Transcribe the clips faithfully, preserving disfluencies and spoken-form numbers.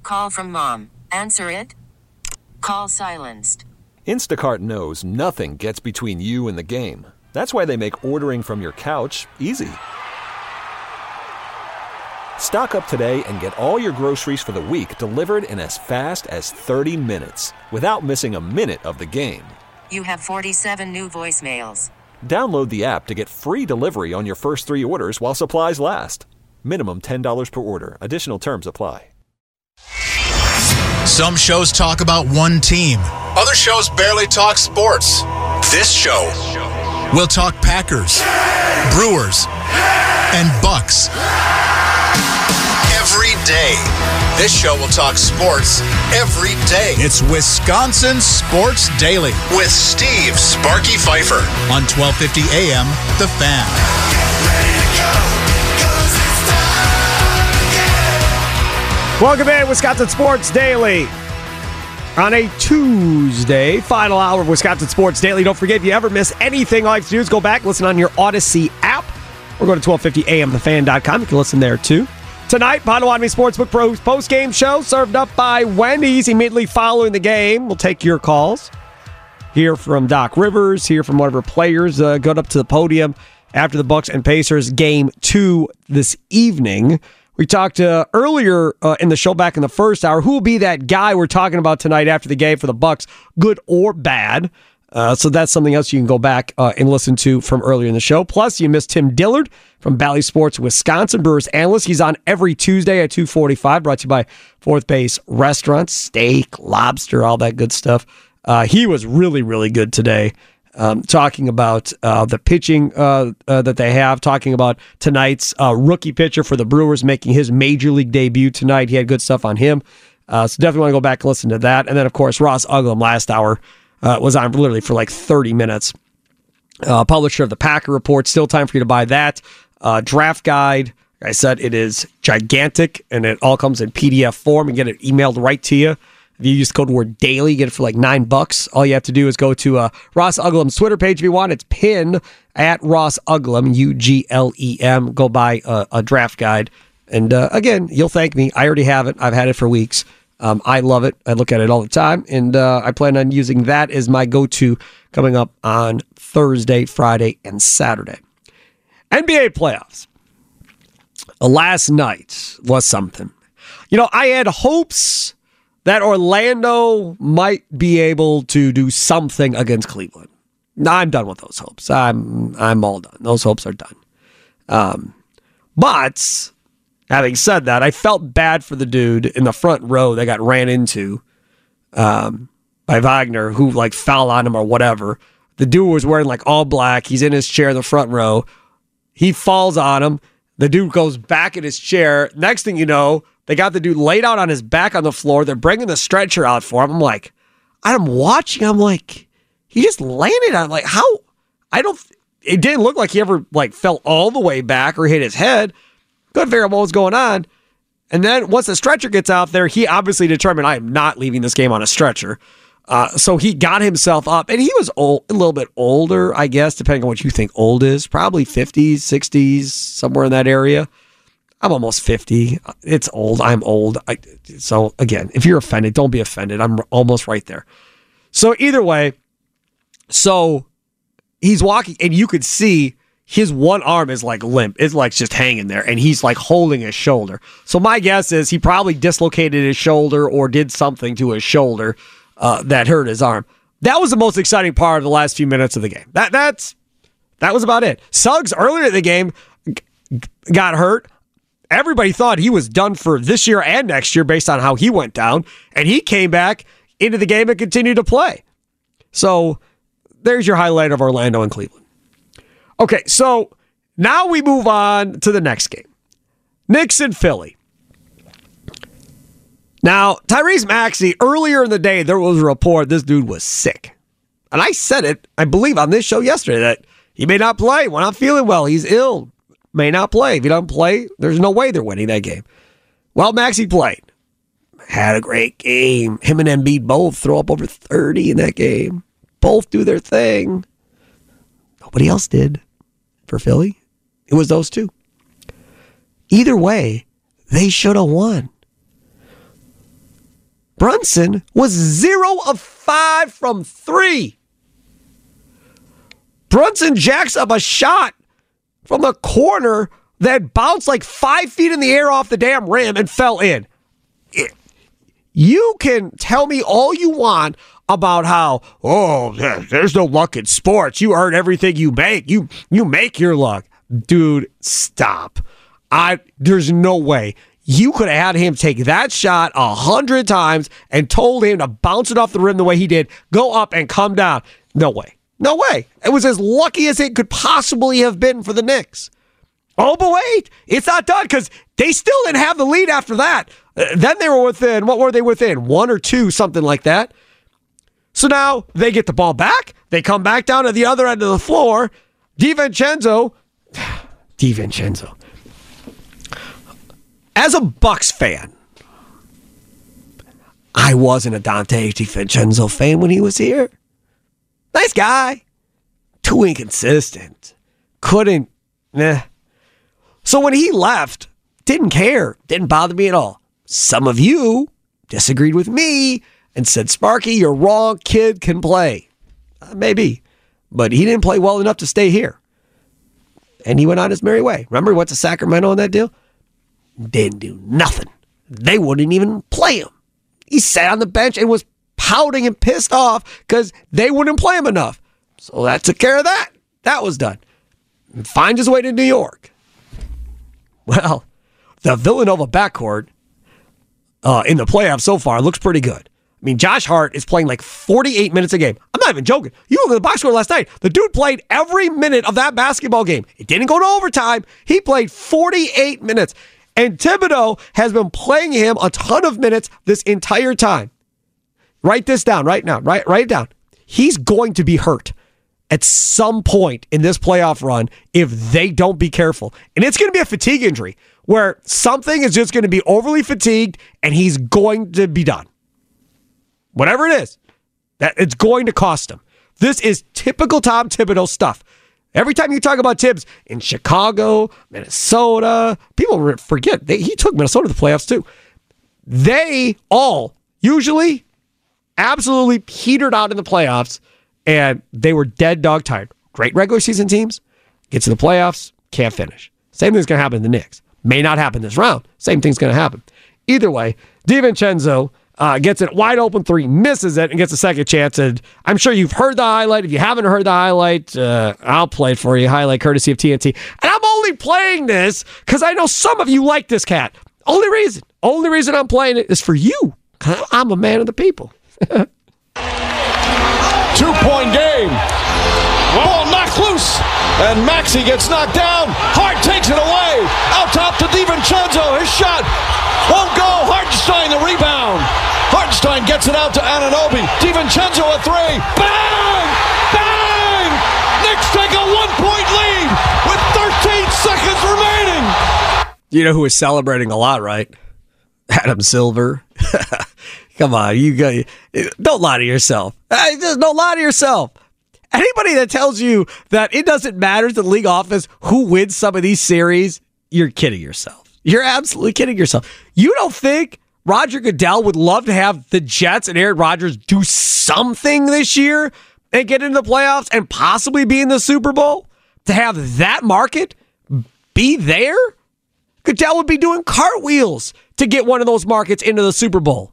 call from mom. Answer it. Call silenced. Instacart knows nothing gets between you and the game. That's why they make ordering from your couch easy. Stock up today and get all your groceries for the week delivered in as fast as thirty minutes without missing a minute of the game. You have forty-seven new voicemails. Download the app to get free delivery on your first three orders while supplies last. Minimum ten dollars per order. Additional terms apply. Some shows talk about one team. Other shows barely talk sports. This show will talk Packers, Brewers, and Bucks. Every day. This show will talk sports every day. It's Wisconsin Sports Daily with Steve Sparky Pfeiffer on twelve fifty A M The Fan. Welcome in, Wisconsin Sports Daily. On a Tuesday, final hour of Wisconsin Sports Daily. Don't forget, if you ever miss anything, all you have to do is go back, listen on your Odyssey app, or go to twelve fifty A M the fan dot com. You can listen there, too. Tonight, Potawatomi Sportsbook Pros post-game show served up by Wendy's immediately following the game. We'll take your calls. Hear from Doc Rivers, hear from one of our players, uh, go up to the podium after the Bucks and Pacers game two this evening. We talked uh, earlier uh, in the show back in the first hour, who will be that guy we're talking about tonight after the game for the Bucks, good or bad. Uh, so that's something else you can go back uh, and listen to from earlier in the show. Plus, you missed Tim Dillard from Bally Sports Wisconsin, Brewers analyst. He's on every Tuesday at two forty-five, brought to you by Fourth Base Restaurant, steak, lobster, all that good stuff. Uh, he was really, really good today, um, talking about uh, the pitching uh, uh, that they have, talking about tonight's uh, rookie pitcher for the Brewers making his major league debut tonight. He had good stuff on him. Uh, so definitely want to go back and listen to that. And then, of course, Ross Uglum last hour uh, was on literally for like thirty minutes. Uh, publisher of the Packer Report. Still time for you to buy that. Uh, draft guide. Like I said, it is gigantic, and it all comes in P D F form and get it emailed right to you. If you use the code word daily, get it for like nine bucks. All you have to do is go to uh, Ross Uglum's Twitter page if you want. It's pinned at Ross Uglum, U G L E M. Go buy a, a draft guide. And uh, again, you'll thank me. I already have it. I've had it for weeks. Um, I love it. I look at it all the time. And uh, I plan on using that as my go-to coming up on Thursday, Friday, and Saturday. N B A playoffs. Last night was something. You know, I had hopes that Orlando might be able to do something against Cleveland. Now, I'm done with those hopes. I'm I'm all done. Those hopes are done. Um, but having said that, I felt bad for the dude in the front row that got ran into um, by Wagner, who like fell on him or whatever. The dude was wearing like all black. He's in his chair in the front row. He falls on him. The dude goes back in his chair. Next thing you know, they got the dude laid out on his back on the floor. They're bringing the stretcher out for him. I'm like, I'm watching. I'm like, he just landed on like how? I don't. It didn't look like he ever like fell all the way back or hit his head. Couldn't figure out what was going on. And then once the stretcher gets out there, he obviously determined I am not leaving this game on a stretcher. Uh, so he got himself up, and he was old, a little bit older, I guess, depending on what you think old is. Probably fifties, sixties, somewhere in that area. I'm almost fifty. It's old. I'm old. I, so, again, if you're offended, don't be offended. I'm almost right there. So, either way, so he's walking, and you could see his one arm is like limp. It's like just hanging there, and he's like holding his shoulder. So, my guess is he probably dislocated his shoulder or did something to his shoulder uh, that hurt his arm. That was the most exciting part of the last few minutes of the game. That that's that was about it. Suggs, earlier in the game, g- got hurt. Everybody thought he was done for this year and next year based on how he went down, and he came back into the game and continued to play. So there's your highlight of Orlando and Cleveland. Okay, so now we move on to the next game. Knicks and Philly. Now, Tyrese Maxey, earlier in the day, there was a report this dude was sick. And I said it, I believe, on this show yesterday, that he may not play. We're not feeling well. He's ill. May not play. If he doesn't play, there's no way they're winning that game. Well, Maxey played. Had a great game. Him and Embiid both throw up over thirty in that game. Both do their thing. Nobody else did for Philly. It was those two. Either way, they should have won. Brunson was zero of five from three. Brunson jacks up a shot from the corner that bounced like five feet in the air off the damn rim and fell in. It, you can tell me all you want about how, oh, there's no luck in sports. You earn everything you make. You you make your luck. Dude, stop. I There's no way. You could have had him take that shot a hundred times and told him to bounce it off the rim the way he did, go up and come down. No way. No way. It was as lucky as it could possibly have been for the Knicks. Oh, but wait, it's not done because they still didn't have the lead after that. Uh, then they were within, what were they within? One or two, something like that. So now they get the ball back. They come back down to the other end of the floor. DiVincenzo, DiVincenzo. As a Bucks fan, I wasn't a Dante DiVincenzo fan when he was here. Nice guy. Too inconsistent. Couldn't, nah. So when he left, didn't care. Didn't bother me at all. Some of you disagreed with me and said, Sparky, you're wrong. Kid can play. Uh, maybe. But he didn't play well enough to stay here. And he went on his merry way. Remember he went to Sacramento on that deal? Didn't do nothing. They wouldn't even play him. He sat on the bench and was pouting and pissed off because they wouldn't play him enough. So that took care of that. That was done. And finds his way to New York. Well, the Villanova backcourt uh, in the playoffs so far looks pretty good. I mean, Josh Hart is playing like forty-eight minutes a game. I'm not even joking. You look at the box score last night. The dude played every minute of that basketball game. It didn't go to overtime. He played forty-eight minutes. And Thibodeau has been playing him a ton of minutes this entire time. Write this down right now. Write, write it down. He's going to be hurt at some point in this playoff run if they don't be careful. And it's going to be a fatigue injury where something is just going to be overly fatigued and he's going to be done. Whatever it is, that it's going to cost him. This is typical Tom Thibodeau stuff. Every time you talk about Tibbs in Chicago, Minnesota, people forget they, he took Minnesota to the playoffs too. They all usually absolutely petered out in the playoffs, and they were dead dog tired. Great regular season teams, get to the playoffs, can't finish. Same thing's going to happen to the Knicks. May not happen this round. Same thing's going to happen. Either way, DiVincenzo uh, gets it wide open three, misses it, and gets a second chance. And I'm sure you've heard the highlight. If you haven't heard the highlight, uh, I'll play it for you. Highlight courtesy of T N T. And I'm only playing this because I know some of you like this cat. Only reason. Only reason I'm playing it is for you. I'm a man of the people. Two-point game. Ball knocked loose, and Maxey gets knocked down. Hart takes it away. Out top to DiVincenzo. His shot won't go. Hartenstein the rebound. Hartenstein gets it out to Anunoby. DiVincenzo a three. Bang! Bang! Knicks take a one-point lead with thirteen seconds remaining. You know who is celebrating a lot, right? Adam Silver. Come on, you got, don't lie to yourself. Just don't lie to yourself. Anybody that tells you that it doesn't matter to the league office who wins some of these series, you're kidding yourself. You're absolutely kidding yourself. You don't think Roger Goodell would love to have the Jets and Aaron Rodgers do something this year and get into the playoffs and possibly be in the Super Bowl? To have that market be there? Goodell would be doing cartwheels to get one of those markets into the Super Bowl.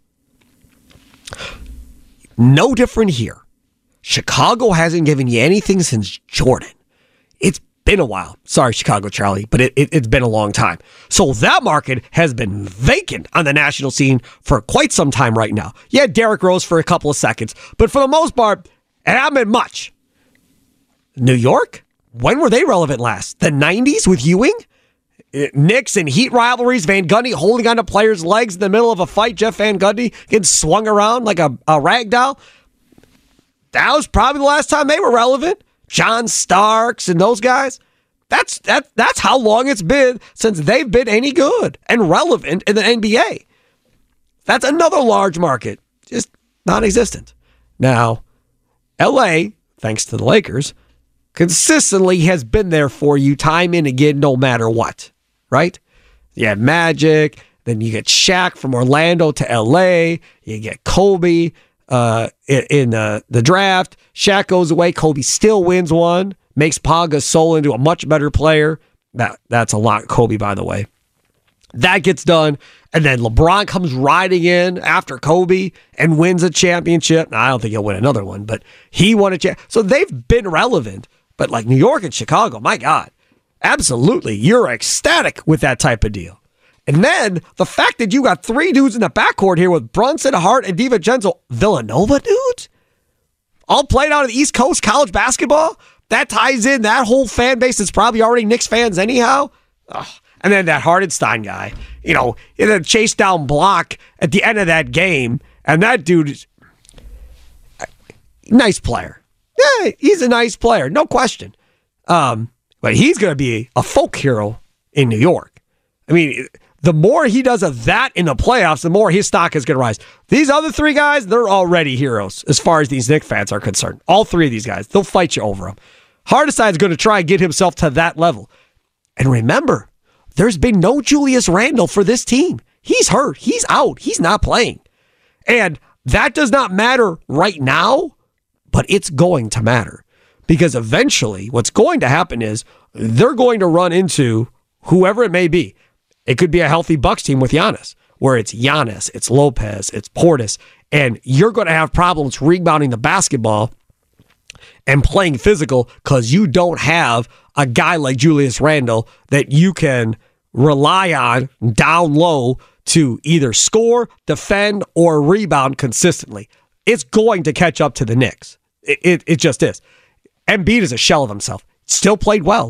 No different here. Chicago hasn't given you anything since Jordan. It's been a while. Sorry, Chicago Charlie, but it, it, it's been a long time. So that market has been vacant on the national scene for quite some time right now. Yeah, Derrick Rose for a couple of seconds, but for the most part, it hasn't been much. New York? When were they relevant last? The nineties with Ewing? Knicks and Heat rivalries, Van Gundy holding onto players' legs in the middle of a fight, Jeff Van Gundy getting swung around like a, a rag doll. That was probably the last time they were relevant. John Starks and those guys. That's that. That's how long it's been since they've been any good and relevant in the N B A. That's another large market, just non-existent. Now, L A, thanks to the Lakers, consistently has been there for you time and again, no matter what. Right? You have Magic, Then you get Shaq from Orlando to L A. You get Kobe uh, in, in uh, the draft. Shaq goes away. Kobe still wins one. Makes Pau Gasol into a much better player. That That's a lot, Kobe, by the way. That gets done. And then LeBron comes riding in after Kobe and wins a championship. Now, I don't think he'll win another one, but he won a championship. So they've been relevant. But like New York and Chicago, my God, absolutely, you're ecstatic with that type of deal. And then the fact that you got three dudes in the backcourt here with Brunson, Hart, and DiVincenzo, Villanova dudes, all played out of the East Coast college basketball. That ties in that whole fan base that's probably already Knicks fans anyhow. Ugh. And then that Hardenstein guy, you know, in a chase down block at the end of that game. And that dude is a nice player. Yeah, he's a nice player, no question. Um, but he's going to be a folk hero in New York. I mean, the more he does of that in the playoffs, the more his stock is going to rise. These other three guys, they're already heroes as far as these Knicks fans are concerned. All three of these guys, they'll fight you over them. Hardenstein's going to try and get himself to that level. And remember, there's been no Julius Randle for this team. He's hurt. He's out. He's not playing. And that does not matter right now, but it's going to matter. Because eventually, what's going to happen is they're going to run into whoever it may be. It could be a healthy Bucks team with Giannis, where it's Giannis, it's Lopez, it's Portis, and you're going to have problems rebounding the basketball and playing physical because you don't have a guy like Julius Randle that you can rely on down low to either score, defend, or rebound consistently. It's going to catch up to the Knicks. It, it, it just is. Embiid is a shell of himself. Still played well.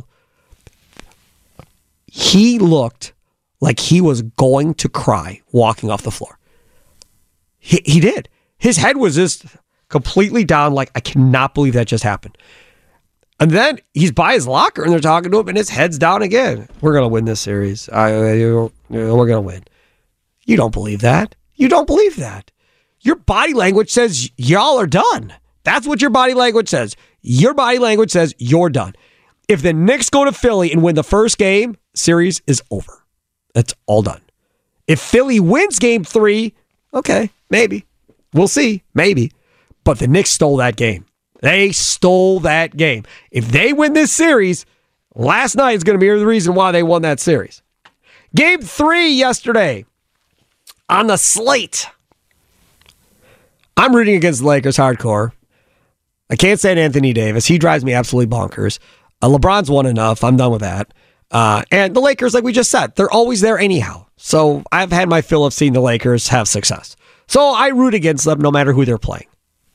He looked like he was going to cry walking off the floor. He, he did. His head was just completely down, like, I cannot believe that just happened. And then he's by his locker, and they're talking to him, and his head's down again. We're going to win this series. I, we're going to win. You don't believe that. You don't believe that. Your body language says y'all are done. That's what your body language says. Your body language says you're done. If the Knicks go to Philly and win the first game, series is over. That's all done. If Philly wins game three, okay, maybe. We'll see, maybe. But the Knicks stole that game. They stole that game. If they win this series, last night is going to be the reason why they won that series. Game three yesterday on the slate. I'm rooting against the Lakers hardcore. I can't stand Anthony Davis. He drives me absolutely bonkers. Uh, LeBron's won enough. I'm done with that. Uh, and the Lakers, like we just said, they're always there anyhow. So I've had my fill of seeing the Lakers have success. So I root against them no matter who they're playing.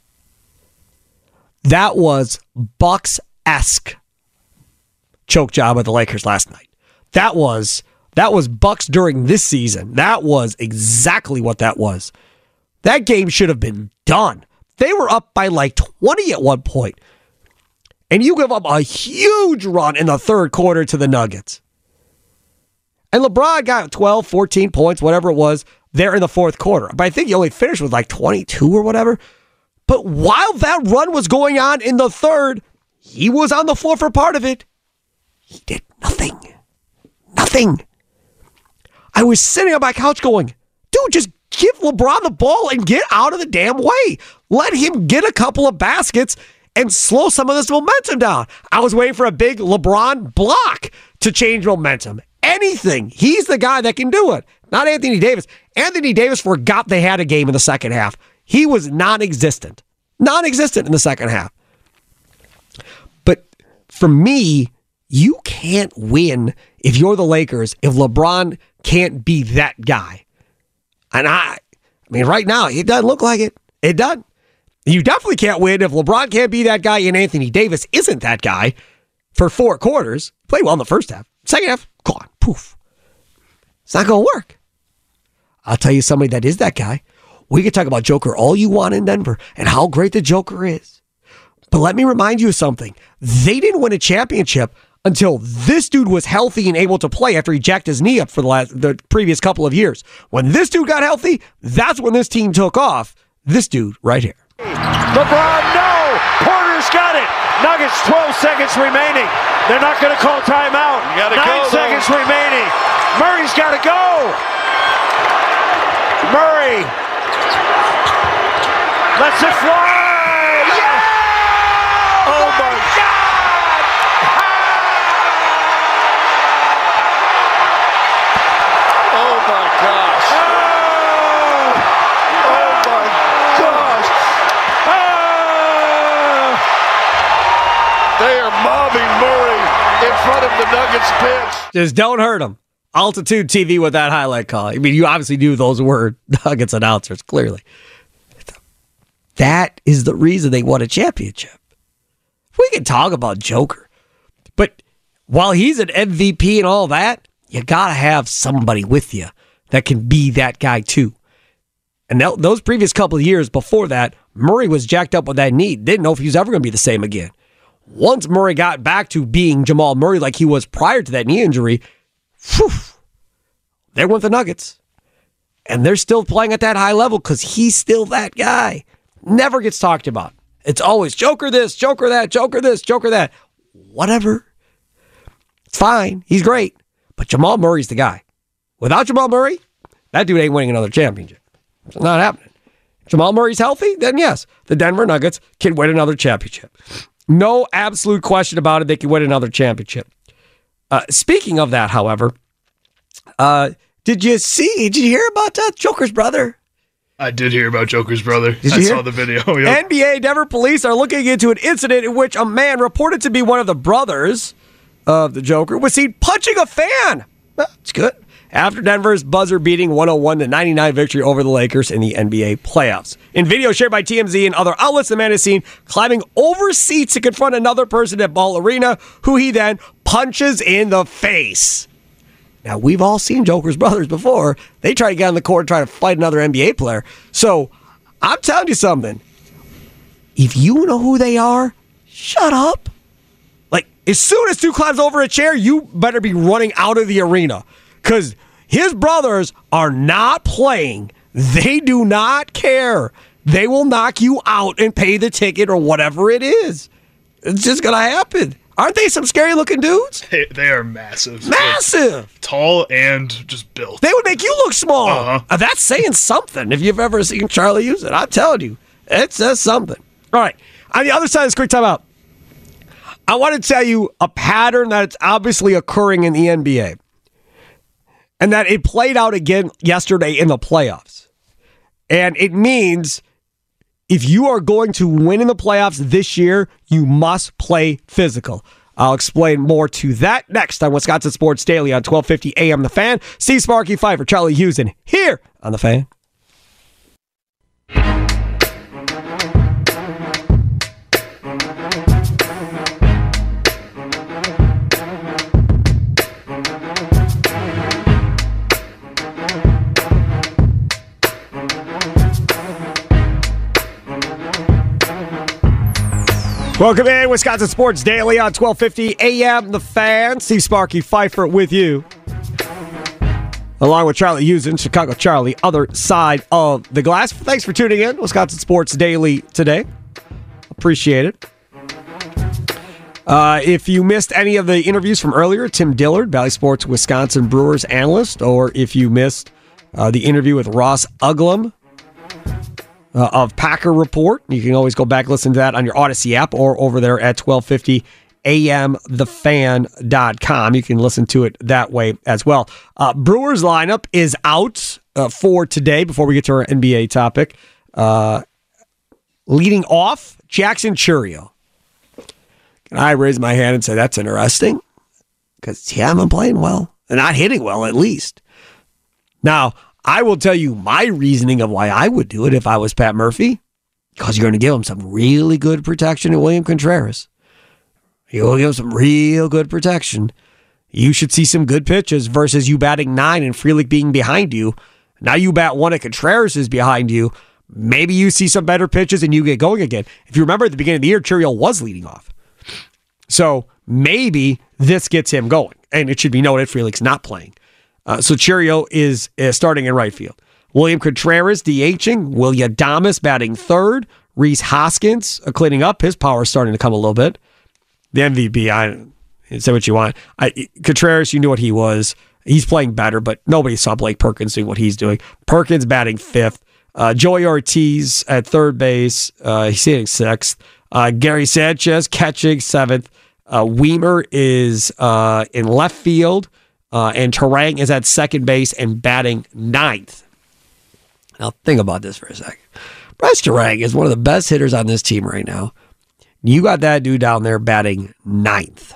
That was Bucks-esque choke job at the Lakers last night. That was that was Bucks during this season. That was exactly what that was. That game should have been done. They were up by like twenty at one point. And you give up a huge run in the third quarter to the Nuggets. And LeBron got twelve, fourteen points, whatever it was, there in the fourth quarter. But I think he only finished with like twenty-two or whatever. But while that run was going on in the third, he was on the floor for part of it. He did nothing. Nothing. I was sitting on my couch going, dude, just give LeBron the ball and get out of the damn way. Let him get a couple of baskets and slow some of this momentum down. I was waiting for a big LeBron block to change momentum. Anything. He's the guy that can do it. Not Anthony Davis. Anthony Davis forgot they had a game in the second half. He was non-existent. Non-existent in the second half. But for me, you can't win if you're the Lakers if LeBron can't be that guy. And I, I mean, right now, it doesn't look like it. It doesn't. You definitely can't win if LeBron can't be that guy and Anthony Davis isn't that guy for four quarters. Played well in the first half. Second half, gone. Poof. It's not going to work. I'll tell you somebody that is that guy. We could talk about Joker all you want in Denver and how great the Joker is. But let me remind you of something. They didn't win a championship until this dude was healthy and able to play after he jacked his knee up for the last, the previous couple of years. When this dude got healthy, that's when this team took off. This dude right here. LeBron, no! Porter's got it! Nuggets, twelve seconds remaining. They're not going to call timeout. Nine go, seconds though. remaining. Murray's got to go! Murray lets it fly. Yeah! Oh my God! Oh my gosh! Oh, oh my gosh! Oh! They are mobbing Murray in front of the Nuggets bench. Just don't hurt him. Altitude T V with that highlight call. I mean, you obviously knew those were Nuggets announcers, clearly. That is the reason they won a championship. We can talk about Joker, but while he's an M V P and all that, you got to have somebody with you that can be that guy too. And th- those previous couple of years before that, Murray was jacked up with that knee. Didn't know if he was ever going to be the same again. Once Murray got back to being Jamal Murray like he was prior to that knee injury, whew, there went the Nuggets. And they're still playing at that high level because he's still that guy. Never gets talked about. It's always Joker this, Joker that, Joker this, Joker that. Whatever. It's fine. He's great. But Jamal Murray's the guy. Without Jamal Murray, that dude ain't winning another championship. It's not happening. If Jamal Murray's healthy, then yes, the Denver Nuggets can win another championship. No absolute question about it. They can win another championship. Uh, speaking of that, however, uh, did you see, did you hear about uh, Joker's brother? I did hear about Joker's brother. Did I you saw hear? the video. Yep. N B A Denver police are looking into an incident in which a man reported to be one of the brothers of the Joker was seen punching a fan. That's good. After Denver's buzzer-beating one oh one to ninety-nine victory over the Lakers in the N B A playoffs. In video shared by T M Z and other outlets, the man is seen climbing over seats to confront another person at Ball Arena, who he then punches in the face. Now, we've all seen Joker's brothers before. They try to get on the court and try to fight another N B A player. So, I'm telling you something. If you know who they are, shut up. Like, as soon as Stu climbs over a chair, you better be running out of the arena. Because his brothers are not playing. They do not care. They will knock you out and pay the ticket or whatever it is. It's just going to happen. Aren't they some scary-looking dudes? They, they are massive. Massive! Like, tall and just built. They would make you look small. Uh-huh. Uh, that's saying something if you've ever seen Charlie use it. I'm telling you, it says something. All right, on the other side of this quick timeout, I want to tell you a pattern that's obviously occurring in the N B A. And that it played out again yesterday in the playoffs. And it means if you are going to win in the playoffs this year, you must play physical. I'll explain more to that next on Wisconsin Sports Daily on twelve fifty A M The Fan. Steve Sparky Pfeiffer, Charlie Houston, here on The Fan. Welcome in, Wisconsin Sports Daily on twelve fifty A M The Fan. Steve Sparky Pfeiffer with you. Along with Charlie Houston, Chicago Charlie, other side of the glass. Thanks for tuning in, Wisconsin Sports Daily today. Appreciate it. Uh, if you missed any of the interviews from earlier, Tim Dillard, Valley Sports Wisconsin Brewers analyst, or if you missed uh, the interview with Ross Uglum, Uh, of Packer Report. You can always go back and listen to that on your Odyssey app or over there at twelve fifty A M the fan dot com. You can listen to it that way as well. Uh, Brewers lineup is out uh, for today before we get to our N B A topic. Uh, leading off, Jackson Chourio. And I raise my hand and say, that's interesting because he hasn't been playing well and not hitting well at least. Now, I will tell you my reasoning of why I would do it if I was Pat Murphy, because you're going to give him some really good protection at William Contreras. You'll give him some real good protection. You should see some good pitches versus you batting nine and Frelick being behind you. Now you bat one and Contreras is behind you. Maybe you see some better pitches and you get going again. If you remember at the beginning of the year, Chourio was leading off. So maybe this gets him going. And it should be noted, Frelick's not playing. Uh, so Chourio is, is starting in right field. William Contreras DHing. William Adames batting third. Rhys Hoskins uh, cleaning up. His power is starting to come a little bit. The M V P, I say what you want. I, Contreras, you knew what he was. He's playing better, but nobody saw Blake Perkins doing what he's doing. Perkins batting fifth. Uh, Joey Ortiz at third base. Uh, he's hitting sixth. Uh, Gary Sanchez catching seventh. Uh, Weimer is uh, in left field. Uh, and Terang is at second base and batting ninth. Now, think about this for a second. Bryce Terang is one of the best hitters on this team right now. You got that dude down there batting ninth.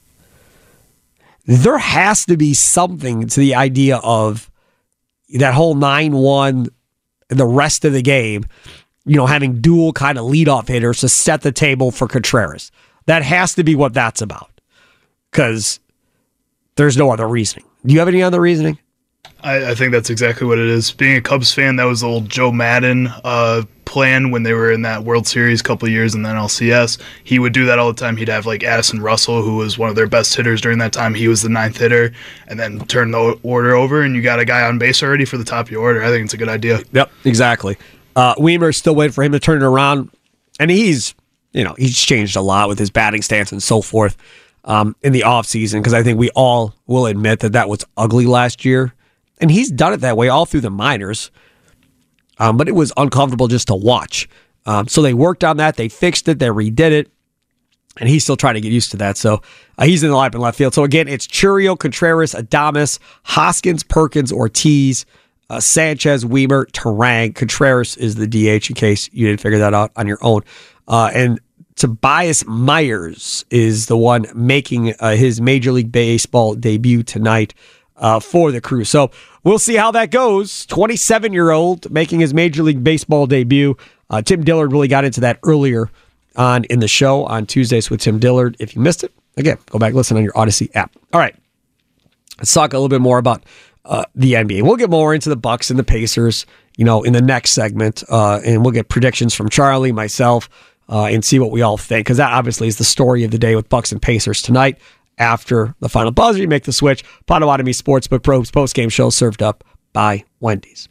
There has to be something to the idea of that whole nine one and the rest of the game, you know, having dual kind of leadoff hitters to set the table for Contreras. That has to be what that's about. Because there's no other reasoning. Do you have any other reasoning? I, I think that's exactly what it is. Being a Cubs fan, that was the old Joe Madden uh, plan when they were in that World Series a couple of years and then L C S. He would do that all the time. He'd have like Addison Russell, who was one of their best hitters during that time. He was the ninth hitter, and then turn the order over, and you got a guy on base already for the top of your order. I think it's a good idea. Yep, exactly. Uh, Weimer's still waiting for him to turn it around, and he's, you know, he's changed a lot with his batting stance and so forth um, in the offseason, because I think we all will admit that that was ugly last year. And he's done it that way all through the minors. Um, but it was uncomfortable just to watch. Um, so they worked on that. They fixed it. They redid it. And he's still trying to get used to that. So uh, he's in the lineup in left field. So again, it's Chourio, Contreras, Adames, Hoskins, Perkins, Ortiz, uh, Sanchez, Weimer, Terang. Contreras is the D H in case you didn't figure that out on your own. Uh, and Tobias Myers is the one making uh, his Major League Baseball debut tonight. Uh, for the Crew. So we'll see how that goes. twenty-seven-year-old making his Major League Baseball debut. Uh, Tim Dillard really got into that earlier on in the show on Tuesdays with Tim Dillard. If you missed it, again, go back and listen on your Odyssey app. All right. Let's talk a little bit more about uh, the N B A. We'll get more into the Bucks and the Pacers, you know, in the next segment, uh, and we'll get predictions from Charlie, myself, uh, and see what we all think, because that obviously is the story of the day with Bucks and Pacers tonight. After the final buzzer, you make the switch. Potawatomi Sportsbook Pro's post-game show served up by Wendy's.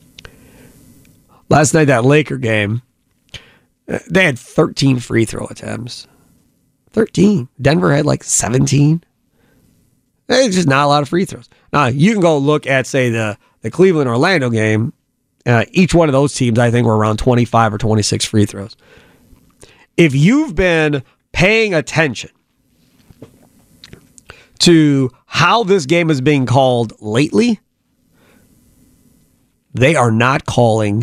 Last night, that Laker game, they had thirteen free throw attempts. thirteen. Denver had like seventeen. There's just not a lot of free throws. Now, you can go look at, say, the, the Cleveland-Orlando game. Uh, each one of those teams, I think, were around twenty-five or twenty-six free throws. If you've been paying attention to how this game is being called lately, they are not calling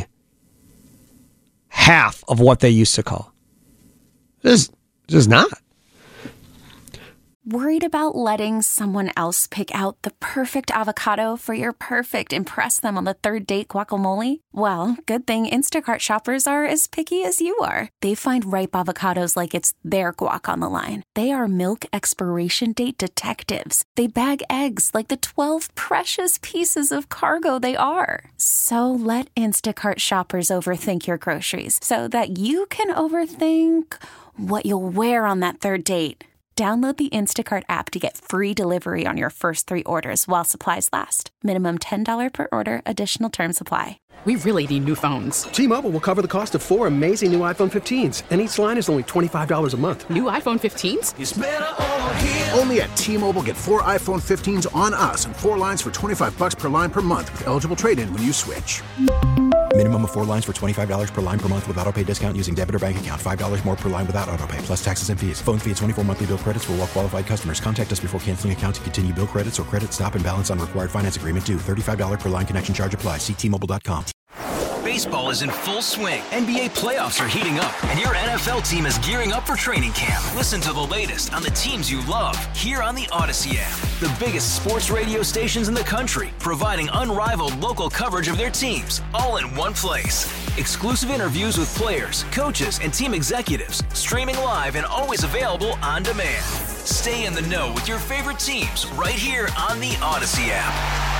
half of what they used to call. Just, just not. Worried about letting someone else pick out the perfect avocado for your perfect impress them on the third date guacamole? Well, good thing Instacart shoppers are as picky as you are. They find ripe avocados like it's their guac on the line. They are milk expiration date detectives. They bag eggs like the twelve precious pieces of cargo they are. So let Instacart shoppers overthink your groceries so that you can overthink what you'll wear on that third date. Download the Instacart app to get free delivery on your first three orders while supplies last. Minimum ten dollars per order. Additional terms apply. We really need new phones. T-Mobile will cover the cost of four amazing new iPhone fifteens, and each line is only twenty-five dollars a month. New iPhone fifteens? It's better over here. Only at T-Mobile, get four iPhone fifteens on us and four lines for twenty-five dollars per line per month with eligible trade-in when you switch. Minimum of four lines for twenty-five dollars per line per month with autopay discount using debit or bank account. five dollars more per line without autopay, plus taxes and fees. Phone fee at twenty-four monthly bill credits for well-qualified customers. Contact us before canceling account to continue bill credits or credit stop and balance on required finance agreement due. thirty-five dollars per line connection charge applies. See T Mobile dot com. Baseball is in full swing. N B A playoffs are heating up, and your N F L team is gearing up for training camp. Listen to the latest on the teams you love here on the Odyssey app. The biggest sports radio stations in the country, providing unrivaled local coverage of their teams, all in one place. Exclusive interviews with players, coaches, and team executives, streaming live and always available on demand. Stay in the know with your favorite teams right here on the Odyssey app.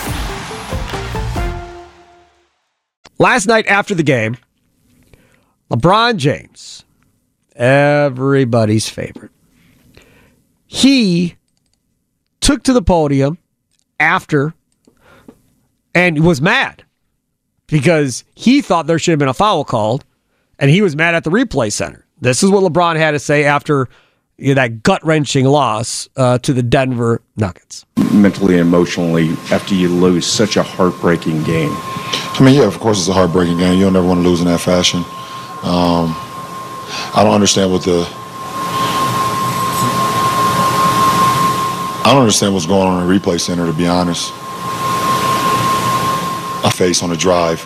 Last night after the game, LeBron James, everybody's favorite, he took to the podium after and was mad because he thought there should have been a foul called, and he was mad at the replay center. This is what LeBron had to say after, you know, that gut-wrenching loss uh, to the Denver Nuggets. Mentally and emotionally, after you lose such a heartbreaking game. I mean, yeah, of course it's a heartbreaking game. You don't ever want to lose in that fashion. Um, I don't understand what the... I don't understand what's going on in the replay center, to be honest. I face on a drive.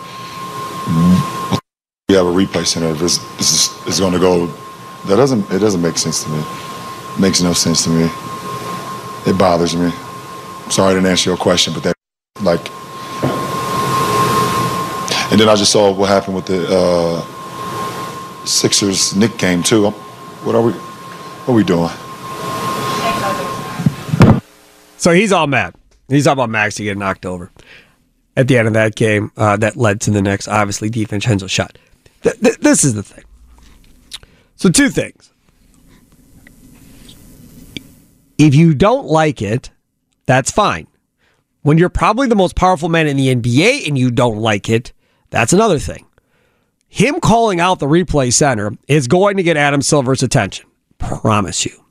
We have a replay center. This is is going to go. That doesn't. It doesn't make sense to me. It makes no sense to me. It bothers me. Sorry I didn't answer your question, but that like. And then I just saw what happened with the uh, Sixers Knicks game too. What are we? What are we doing? So he's all mad. He's all about Maxey getting knocked over at the end of that game. Uh, that led to the Knicks, obviously, DiVincenzo shot. Th- th- this is the thing. So two things. If you don't like it, that's fine. When you're probably the most powerful man in the N B A and you don't like it, that's another thing. Him calling out the replay center is going to get Adam Silver's attention. Promise you.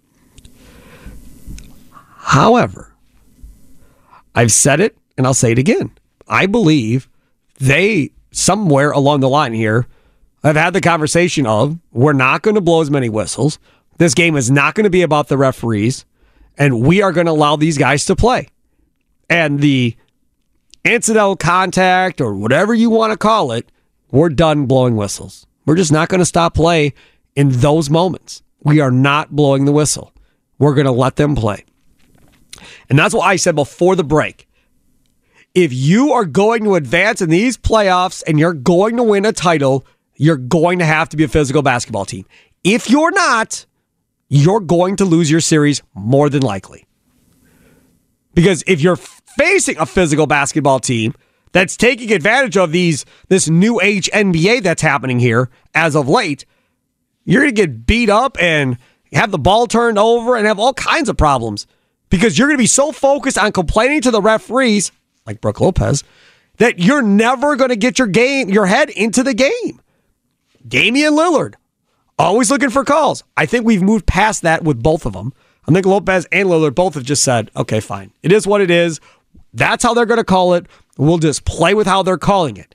However, I've said it and I'll say it again. I believe they, somewhere along the line here, have had the conversation of, we're not going to blow as many whistles. This game is not going to be about the referees, and we are going to allow these guys to play. And the incidental contact, or whatever you want to call it, we're done blowing whistles. We're just not going to stop play in those moments. We are not blowing the whistle. We're going to let them play. And that's what I said before the break. If you are going to advance in these playoffs and you're going to win a title, you're going to have to be a physical basketball team. If you're not, you're going to lose your series more than likely. Because if you're facing a physical basketball team that's taking advantage of these this new age N B A that's happening here as of late, you're going to get beat up and have the ball turned over and have all kinds of problems. Because you're going to be so focused on complaining to the referees, like Brook Lopez, that you're never going to get your game, your head into the game. Damian Lillard, always looking for calls. I think we've moved past that with both of them. I think Lopez and Lillard both have just said, okay, fine. It is what it is. That's how they're going to call it. We'll just play with how they're calling it.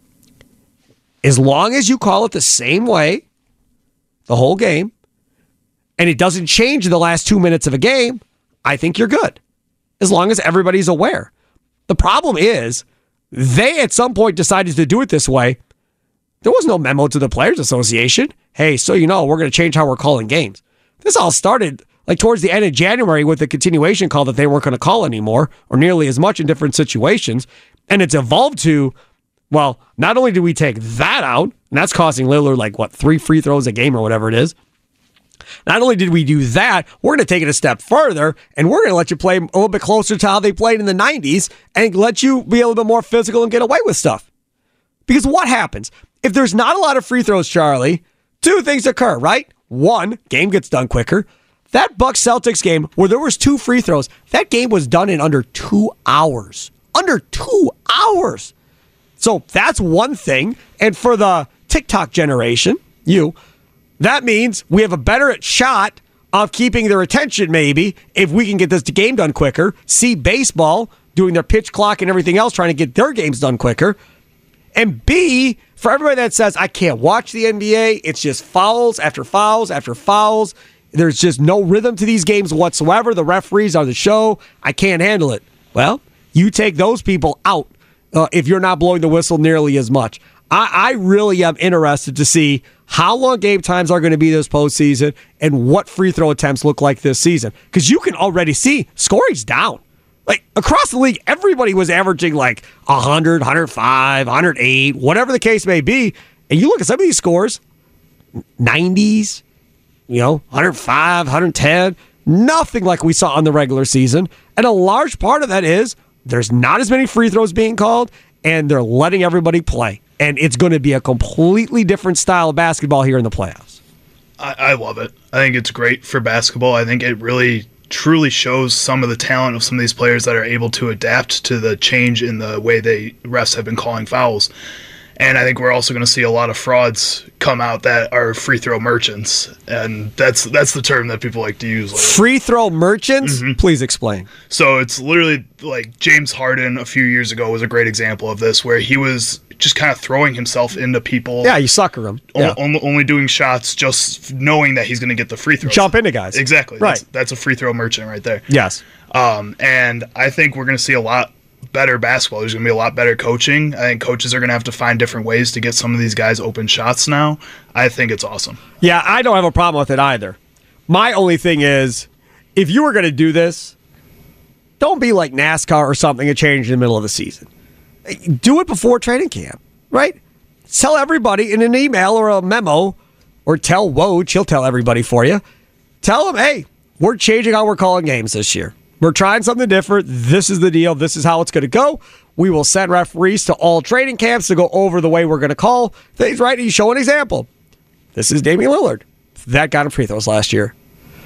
As long as you call it the same way the whole game, and it doesn't change in the last two minutes of a game, I think you're good, as long as everybody's aware. The problem is, they at some point decided to do it this way. There was no memo to the Players Association. Hey, so you know, we're going to change how we're calling games. This all started like towards the end of January with the continuation call that they weren't going to call anymore, or nearly as much in different situations. And it's evolved to, well, not only do we take that out, and that's costing Lillard like, what, three free throws a game or whatever it is. Not only did we do that, we're going to take it a step further, and we're going to let you play a little bit closer to how they played in the nineties and let you be a little bit more physical and get away with stuff. Because what happens? If there's not a lot of free throws, Charlie, two things occur, right? One, game gets done quicker. That Bucks-Celtics game where there was two free throws, that game was done in under two hours. Under two hours. So that's one thing. And for the TikTok generation, you... that means we have a better shot of keeping their attention, maybe, if we can get this game done quicker. See baseball doing their pitch clock and everything else, trying to get their games done quicker. And B, for everybody that says, I can't watch the N B A, it's just fouls after fouls after fouls. There's just no rhythm to these games whatsoever. The referees are the show. I can't handle it. Well, you take those people out uh, if you're not blowing the whistle nearly as much. I, I really am interested to see how long game times are going to be this postseason and what free throw attempts look like this season. Because you can already see scoring's down. Like, across the league, everybody was averaging like one hundred, one oh five, one oh eight, whatever the case may be. And you look at some of these scores, nineties, you know, one oh five, one ten, nothing like we saw on the regular season. And a large part of that is there's not as many free throws being called, and they're letting everybody play. And it's going to be a completely different style of basketball here in the playoffs. I, I love it. I think it's great for basketball. I think it really truly shows some of the talent of some of these players that are able to adapt to the change in the way they refs have been calling fouls. And I think we're also going to see a lot of frauds come out that are free throw merchants, and that's that's the term that people like to use. Like, free throw merchants? Mm-hmm. Please explain. So it's literally like James Harden a few years ago was a great example of this, where he was just kind of throwing himself into people. Yeah, you sucker him. Yeah. Only, only doing shots, just knowing that he's going to get the free throws. Jump into guys. Exactly. Right. That's, that's a free throw merchant right there. Yes. Um, and I think we're going to see a lot better basketball. There's going to be a lot better coaching. I think coaches are going to have to find different ways to get some of these guys open shots now. I think it's awesome. Yeah, I don't have a problem with it either. My only thing is, if you were going to do this, don't be like NASCAR or something and change in the middle of the season. Do it before training camp, right? Tell everybody in an email or a memo, or tell Woj, he'll tell everybody for you. Tell them, hey, we're changing how we're calling games this year. We're trying something different. This is the deal. This is how it's going to go. We will send referees to all training camps to go over the way we're going to call things, right? You show an example. This is Damian Lillard. That got him free throws last year.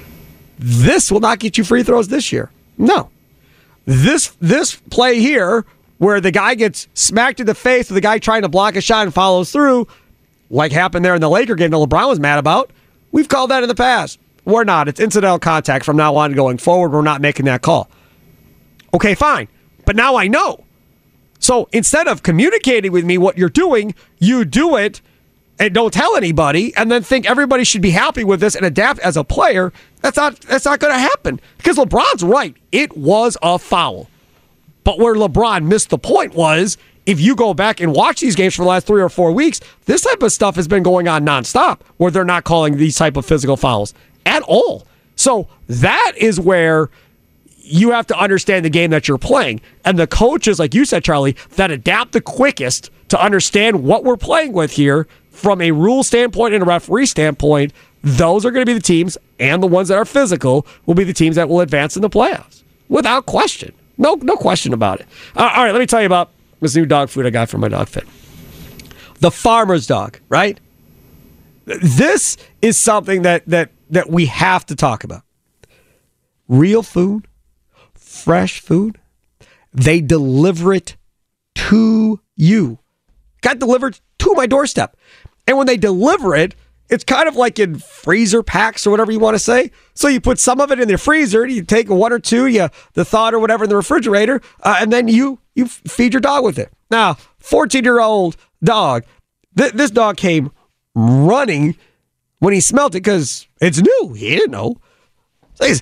This will not get you free throws this year. No. This this play here, where the guy gets smacked in the face with the guy trying to block a shot and follows through, like happened there in the Laker game that LeBron was mad about, we've called that in the past. We're not. It's incidental contact from now on going forward. We're not making that call. Okay, fine. But now I know. So instead of communicating with me what you're doing, you do it and don't tell anybody and then think everybody should be happy with this and adapt as a player. That's not, that's not going to happen. Because LeBron's right. It was a foul. But where LeBron missed the point was, if you go back and watch these games for the last three or four weeks, this type of stuff has been going on nonstop, where they're not calling these type of physical fouls at all. So that is where you have to understand the game that you're playing. And the coaches, like you said, Charlie, that adapt the quickest to understand what we're playing with here from a rule standpoint and a referee standpoint, those are going to be the teams, and the ones that are physical will be the teams that will advance in the playoffs. Without question. No, no question about it. Uh, all right, let me tell you about this new dog food I got from my dog fit. The Farmer's Dog, right? This is something that that that we have to talk about. Real food, fresh food. They deliver it to you. Got delivered to my doorstep. And when they deliver it, it's kind of like in freezer packs or whatever you want to say. So you put some of it in the freezer, you take one or two, you the thawed or whatever in the refrigerator, uh, and then you you feed your dog with it. Now, fourteen-year-old dog, th- this dog came running when he smelled it because it's new. He didn't know. So he's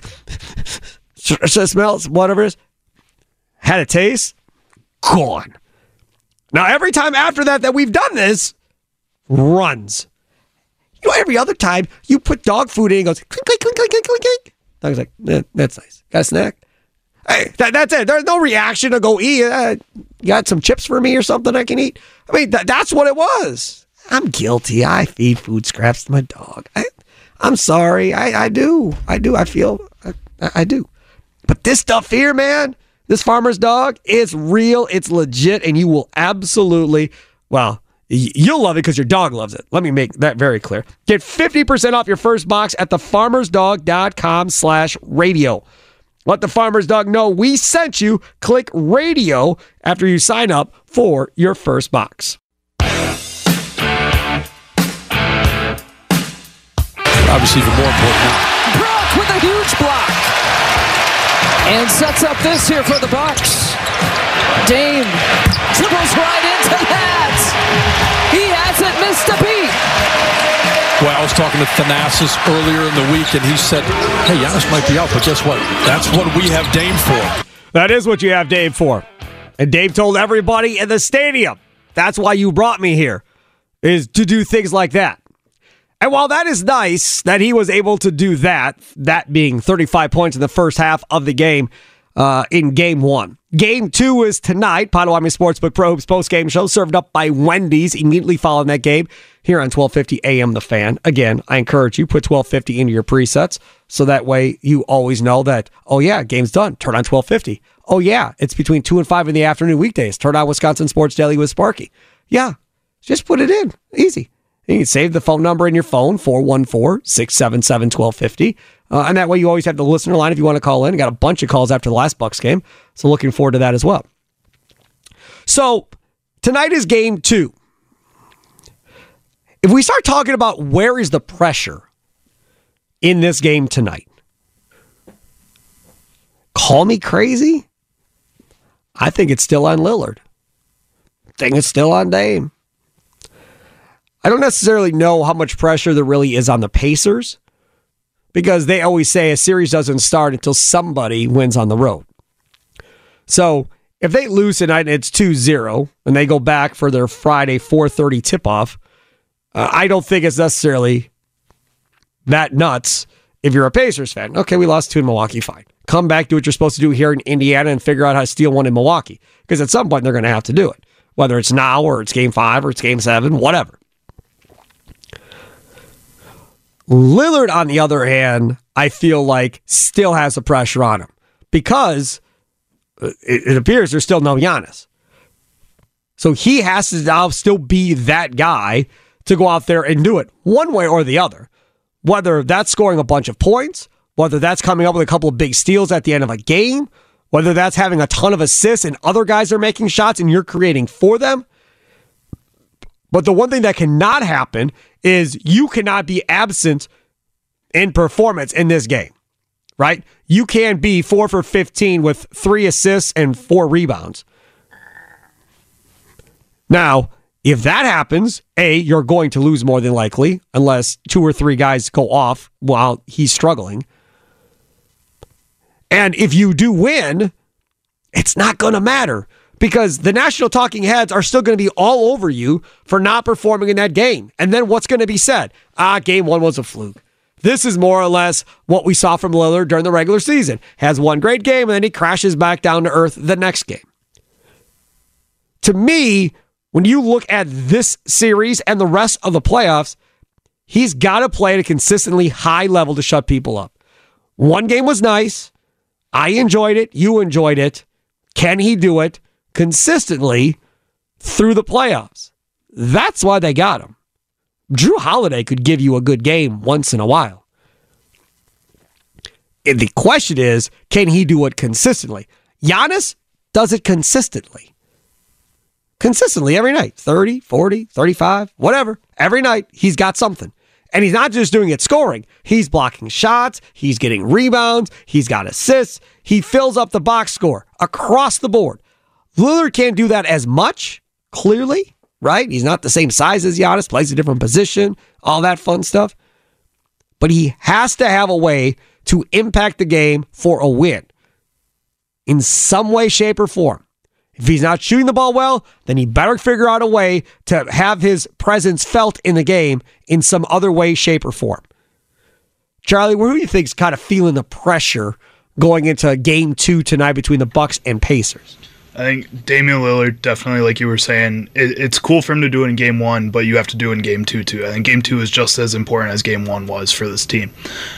so smells whatever it is. Had a taste. Gone. Now, every time after that that we've done this, runs. You know, every other time you put dog food in, it goes clink, clink, clink, clink, clink, clink. Dog's like, eh, that's nice. Got a snack? Hey, that, that's it. There's no reaction to go eat. Uh, you got some chips for me or something I can eat? I mean, th- that's what it was. I'm guilty. I feed food scraps to my dog. I, I'm sorry. I, I do. I do. I feel, I, I do. But this stuff here, man, this Farmer's Dog, it's real, it's legit, and you will absolutely, well, you'll love it because your dog loves it. Let me make that very clear. Get fifty percent off your first box at thefarmersdog.com slash radio. Let the Farmer's Dog know we sent you. Click radio after you sign up for your first box. Obviously, even more important now. Brock with a huge block. And sets up this here for the Bucks. Dame dribbles right into that. He hasn't missed a beat. Well, I was talking to Thanasis earlier in the week, and he said, hey, Giannis might be out, but guess what? That's what we have Dame for. That is what you have Dame for. And Dave told everybody in the stadium, that's why you brought me here, is to do things like that. And while that is nice that he was able to do that, that being thirty-five points in the first half of the game uh, in game one. Game two is tonight. Potawatomi Sportsbook Pro Hoops post-game show served up by Wendy's immediately following that game here on twelve fifty A M The Fan. Again, I encourage you, put twelve fifty into your presets so that way you always know that, oh yeah, game's done. Turn on twelve fifty. Oh yeah, it's between two and five in the afternoon weekdays. Turn on Wisconsin Sports Daily with Sparky. Yeah, just put it in. Easy. You can save the phone number in your phone, four one four, six seven seven, one two five zero. Uh, and that way you always have the listener line if you want to call in. Got a bunch of calls after the last Bucks game, so looking forward to that as well. So tonight is game two. If we start talking about where is the pressure in this game tonight, call me crazy. I think it's still on Lillard. I think it's still on Dame. I don't necessarily know how much pressure there really is on the Pacers because they always say a series doesn't start until somebody wins on the road. So if they lose tonight and it's two zero and they go back for their Friday four thirty tip-off, uh, I don't think it's necessarily that nuts if you're a Pacers fan. Okay, we lost two in Milwaukee, fine. Come back, do what you're supposed to do here in Indiana and figure out how to steal one in Milwaukee. Because at some point they're going to have to do it. Whether it's now or it's game five or it's game seven, whatever. Lillard, on the other hand, I feel like still has the pressure on him. Because it, it appears there's still no Giannis. So he has to now still be that guy to go out there and do it one way or the other. Whether that's scoring a bunch of points, whether that's coming up with a couple of big steals at the end of a game, whether that's having a ton of assists and other guys are making shots and you're creating for them. But the one thing that cannot happen is you cannot be absent in performance in this game, right? You can be four for fifteen with three assists and four rebounds. Now, if that happens, A, you're going to lose more than likely, unless two or three guys go off while he's struggling. And if you do win, it's not going to matter because the national talking heads are still going to be all over you for not performing in that game. And then what's going to be said? Ah, game one was a fluke. This is more or less what we saw from Lillard during the regular season. Has one great game, and then he crashes back down to earth the next game. To me, when you look at this series and the rest of the playoffs, he's got to play at a consistently high level to shut people up. One game was nice. I enjoyed it. You enjoyed it. Can he do it consistently through the playoffs? That's why they got him. Drew Holiday could give you a good game once in a while. And the question is, can he do it consistently? Giannis does it consistently. Consistently every night. thirty, forty, thirty-five, whatever. Every night he's got something. And he's not just doing it scoring. He's blocking shots. He's getting rebounds. He's got assists. He fills up the box score across the board. Lillard can't do that as much, clearly, right? He's not the same size as Giannis, plays a different position, all that fun stuff. But he has to have a way to impact the game for a win in some way, shape, or form. If he's not shooting the ball well, then he better figure out a way to have his presence felt in the game in some other way, shape, or form. Charlie, who do you think's kind of feeling the pressure going into game two tonight between the Bucks and Pacers? I think Damian Lillard, definitely, like you were saying, it, it's cool for him to do it in game one, but you have to do it in game two, too. I think game two is just as important as game one was for this team.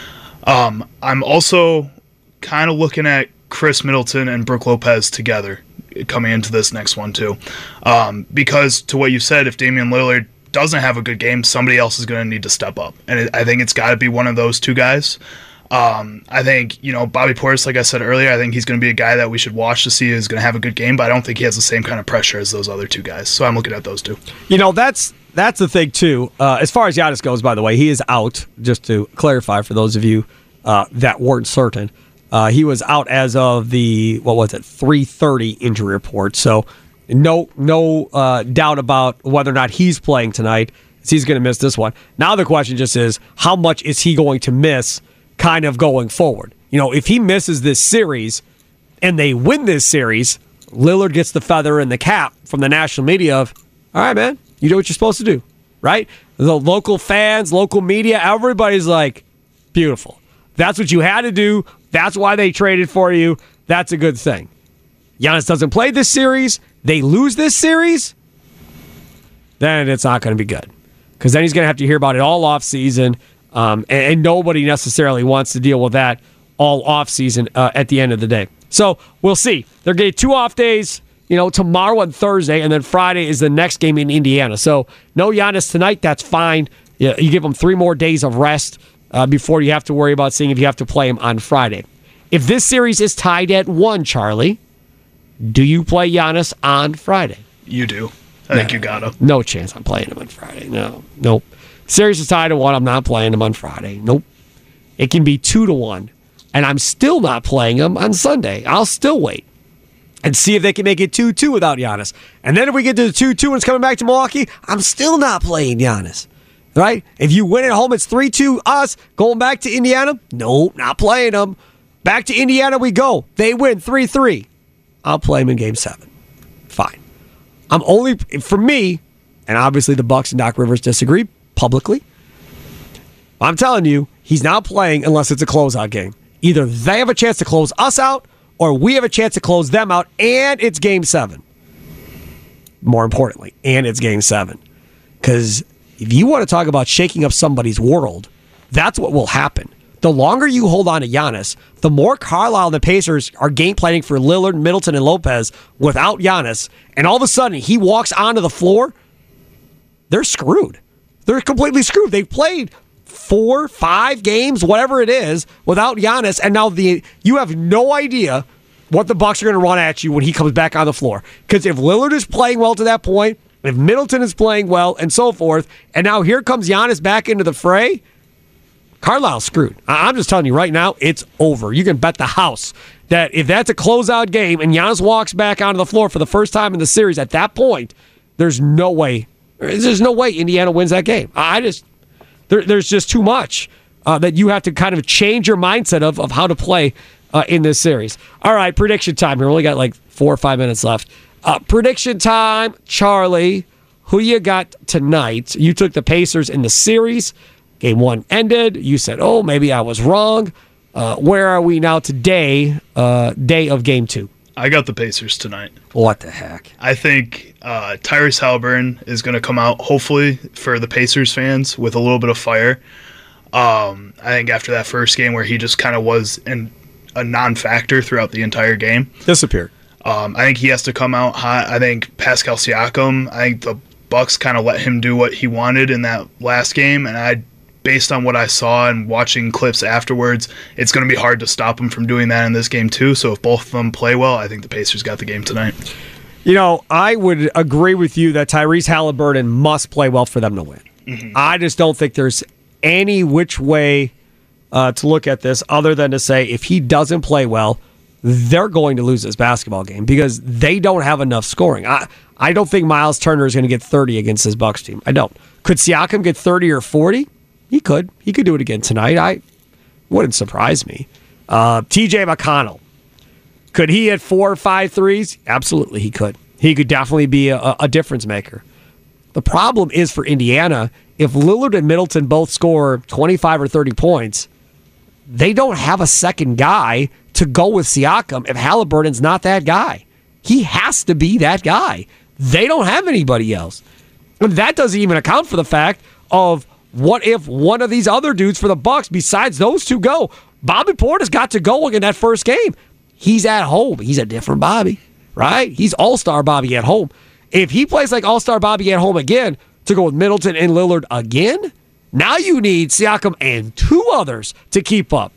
Um, I'm also kind of looking at Chris Middleton and Brook Lopez together coming into this next one too. Um, because to what you said, if Damian Lillard doesn't have a good game, somebody else is going to need to step up. And it, I think it's got to be one of those two guys. Um, I think, you know, Bobby Portis, like I said earlier, I think he's going to be a guy that we should watch to see is going to have a good game, but I don't think he has the same kind of pressure as those other two guys. So I'm looking at those two. You know, that's that's the thing too. Uh, as far as Giannis goes, by the way, he is out, just to clarify for those of you uh, that weren't certain. Uh, he was out as of the, what was it, three thirty injury report. So no no uh, doubt about whether or not he's playing tonight. He's going to miss this one. Now the question just is, how much is he going to miss kind of going forward? You know, if he misses this series and they win this series, Lillard gets the feather in the cap from the national media of, all right, man, you do what you're supposed to do, right? The local fans, local media, everybody's like, beautiful. That's what you had to do. That's why they traded for you. That's a good thing. Giannis doesn't play this series. They lose this series. Then it's not going to be good. Because then he's going to have to hear about it all off season. Um, and, and nobody necessarily wants to deal with that all off season uh, at the end of the day. So we'll see. They're getting two off days, you know, tomorrow and Thursday. And then Friday is the next game in Indiana. So no Giannis tonight. That's fine. You, you give them three more days of rest. Uh, before you have to worry about seeing if you have to play him on Friday. If this series is tied at one, Charlie, do you play Giannis on Friday? You do. I think you gotta. No chance I'm playing him on Friday. No. Nope. Series is tied to one. I'm not playing him on Friday. Nope. It can be two to one. And I'm still not playing him on Sunday. I'll still wait and see if they can make it two two without Giannis. And then if we get to the two two and it's coming back to Milwaukee, I'm still not playing Giannis. Right? If you win at home, it's three two us. Going back to Indiana? Nope, not playing them. Back to Indiana we go. They win three three. I'll play him in game seven. Fine. I'm only, for me, and obviously the Bucks and Doc Rivers disagree publicly. I'm telling you, he's not playing unless it's a closeout game. Either they have a chance to close us out, or we have a chance to close them out, and it's game seven. More importantly, and it's game seven. Because if you want to talk about shaking up somebody's world, that's what will happen. The longer you hold on to Giannis, the more Carlisle and the Pacers are game planning for Lillard, Middleton, and Lopez without Giannis, and all of a sudden he walks onto the floor, they're screwed. They're completely screwed. They've played four, five games, whatever it is, without Giannis, and now the you have no idea what the Bucks are going to run at you when he comes back on the floor. Because if Lillard is playing well to that point, if Middleton is playing well, and so forth, and now here comes Giannis back into the fray, Carlisle's screwed. I'm just telling you right now, it's over. You can bet the house that if that's a closeout game and Giannis walks back onto the floor for the first time in the series, at that point, there's no way, there's no way Indiana wins that game. I just, there, there's just too much uh, that you have to kind of change your mindset of, of how to play uh, in this series. All right, prediction time here. We only got like four or five minutes left. Uh, prediction time, Charlie. Who you got tonight? You took the Pacers in the series. Game one ended. You said, oh, maybe I was wrong. Uh, where are we now today, uh, day of game two? I got the Pacers tonight. What the heck? I think uh, Tyrese Haliburton is going to come out, hopefully, for the Pacers fans with a little bit of fire. Um, I think after that first game where he just kind of was in a non-factor throughout the entire game. Disappeared. Um, I think he has to come out hot. I think Pascal Siakam, I think the Bucks kind of let him do what he wanted in that last game, and I based on what I saw and watching clips afterwards, it's going to be hard to stop them from doing that in this game too. So if both of them play well, I think the Pacers got the game tonight. You know, I would agree with you that Tyrese Haliburton must play well for them to win. Mm-hmm. I just don't think there's any which way uh, to look at this other than to say if he doesn't play well, they're going to lose this basketball game because they don't have enough scoring. I, I don't think Miles Turner is going to get thirty against this Bucks team. I don't. Could Siakam get thirty or forty? He could. He could do it again tonight. I wouldn't surprise me. Uh, T J McConnell. Could he hit four or five threes? Absolutely, he could. He could definitely be a, a difference maker. The problem is for Indiana, if Lillard and Middleton both score twenty-five or thirty points, they don't have a second guy to go with Siakam if Halliburton's not that guy. He has to be that guy. They don't have anybody else. And that doesn't even account for the fact of what if one of these other dudes for the Bucks, besides those two, go? Bobby Portis got to go in that first game. He's at home. He's a different Bobby, right? He's all-star Bobby at home. If he plays like all-star Bobby at home again to go with Middleton and Lillard again, now you need Siakam and two others to keep up.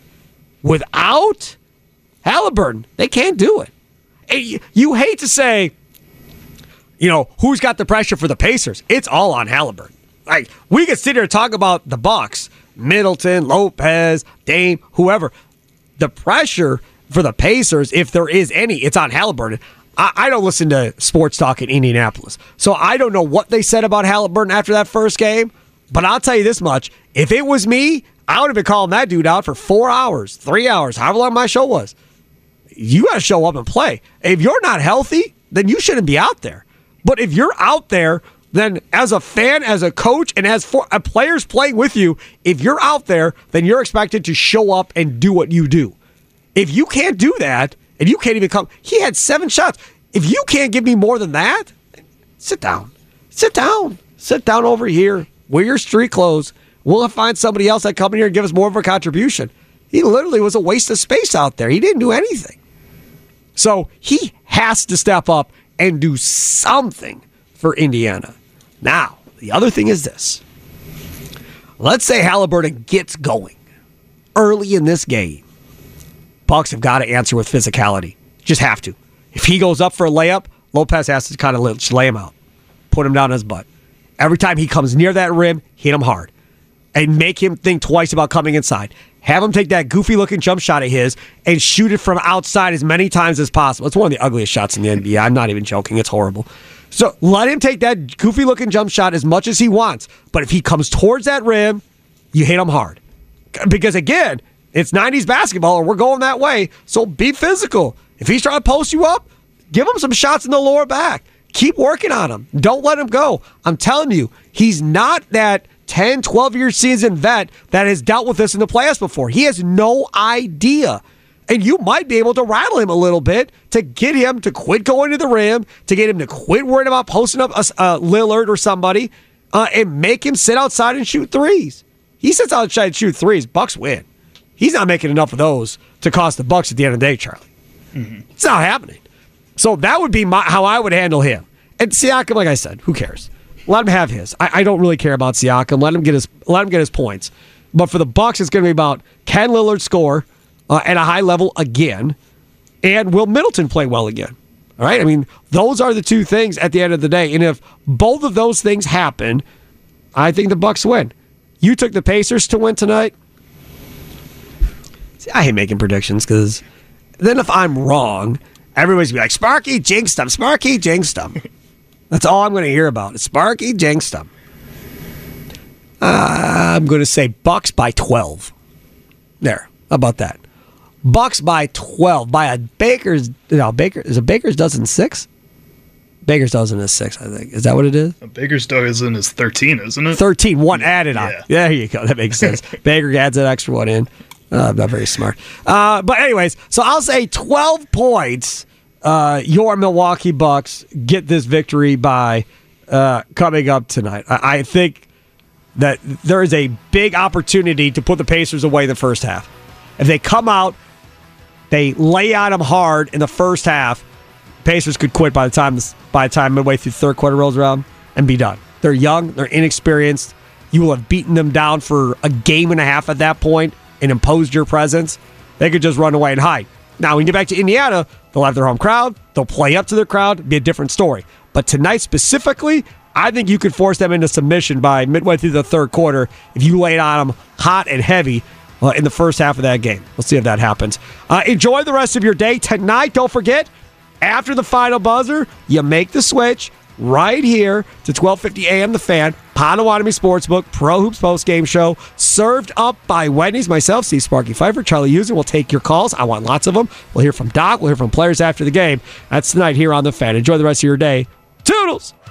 Without Haliburton, they can't do it. And you, you hate to say, you know, who's got the pressure for the Pacers? It's all on Haliburton. Like, we could sit here and talk about the Bucks, Middleton, Lopez, Dame, whoever. The pressure for the Pacers, if there is any, it's on Haliburton. I, I don't listen to sports talk in Indianapolis, so I don't know what they said about Haliburton after that first game, but I'll tell you this much. If it was me, I would have been calling that dude out for four hours, three hours, however long my show was. You got to show up and play. If you're not healthy, then you shouldn't be out there. But if you're out there, then as a fan, as a coach, and as for, uh, players playing with you, if you're out there, then you're expected to show up and do what you do. If you can't do that, and you can't even come, he had seven shots. If you can't give me more than that, sit down. Sit down. Sit down over here. Wear your street clothes. We'll find somebody else that come in here and give us more of a contribution. He literally was a waste of space out there. He didn't do anything. So he has to step up and do something for Indiana. Now, the other thing is this. Let's say Haliburton gets going early in this game. Bucks have got to answer with physicality. Just have to. If he goes up for a layup, Lopez has to kind of lay him out. put him down his butt. Every time he comes near that rim, hit him hard. And make him think twice about coming inside. Have him take that goofy-looking jump shot of his and shoot it from outside as many times as possible. It's one of the ugliest shots in the N B A. I'm not even joking. It's horrible. So let him take that goofy-looking jump shot as much as he wants. But if he comes towards that rim, you hit him hard. Because, again, it's nineties basketball, and we're going that way. So be physical. If he's trying to post you up, give him some shots in the lower back. Keep working on him. Don't let him go. I'm telling you, he's not that ten, twelve-year seasoned vet that has dealt with this in the playoffs before. He has no idea. And you might be able to rattle him a little bit to get him to quit going to the rim, to get him to quit worrying about posting up a, a Lillard or somebody, uh, and make him sit outside and shoot threes. He sits outside and shoot threes. Bucks win. He's not making enough of those to cost the Bucks at the end of the day, Charlie. Mm-hmm. It's not happening. So that would be my, how I would handle him. And Siakam, like I said, who cares? Let him have his. I, I don't really care about Siakam. Let him get his. Let him get his points. But for the Bucks, it's going to be about can Lillard score uh, at a high level again, and will Middleton play well again? All right. I mean, those are the two things at the end of the day. And if both of those things happen, I think the Bucks win. You took the Pacers to win tonight. See, I hate making predictions because then if I'm wrong, everybody's going to be like, Sparky jinxed them. Sparky jinxed them. That's all I'm going to hear about. Sparky jinxed them. Uh, I'm going to say Bucks by twelve. There. How about that? Bucks by twelve. By a Baker's. No, Baker is a Baker's dozen six? Baker's dozen is six, I think. Is that what it is? A Baker's dozen is thirteen, isn't it? thirteen. One added on. Yeah. There you go. That makes sense. Baker adds that extra one in. Uh, I'm not very smart. Uh, but anyways, so I'll say twelve points. Uh, your Milwaukee Bucks get this victory by uh, coming up tonight. I, I think that there is a big opportunity to put the Pacers away in the first half. If they come out, they lay on them hard in the first half, Pacers could quit by the time by the time midway through the third quarter rolls around and be done. They're young, they're inexperienced. You will have beaten them down for a game and a half at that point and imposed your presence. They could just run away and hide. Now, when you get back to Indiana, they'll have their home crowd. They'll play up to their crowd. Be a different story. But tonight specifically, I think you could force them into submission by midway through the third quarter if you lay it on them hot and heavy uh, in the first half of that game. We'll see if that happens. Uh, enjoy the rest of your day. Tonight, don't forget, after the final buzzer, you make the switch right here to twelve fifty a.m. The Fan, Potawatomi Sportsbook, Pro Hoops Post-Game Show, served up by Wendy's. Myself, Steve Sparky Pfeiffer, Charlie Usen will take your calls. I want lots of them. We'll hear from Doc. We'll hear from players after the game. That's tonight here on The Fan. Enjoy the rest of your day. Toodles!